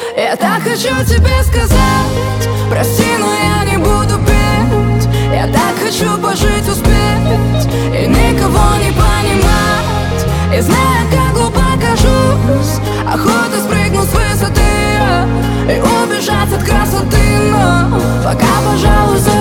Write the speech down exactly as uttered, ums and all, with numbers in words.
Я так хочу тебе сказать: прости, но я не буду петь. Я так хочу пожить, успеть и никого не понимать. И зная, как глупо кажусь, охота спрыгнуть с высоты и убежать от красоты. Но пока, пожалуй,